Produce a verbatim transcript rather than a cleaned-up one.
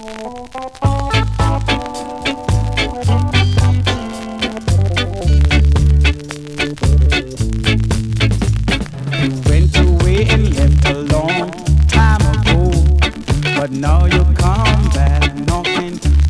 You went away and left a long time ago, but now you come back knocking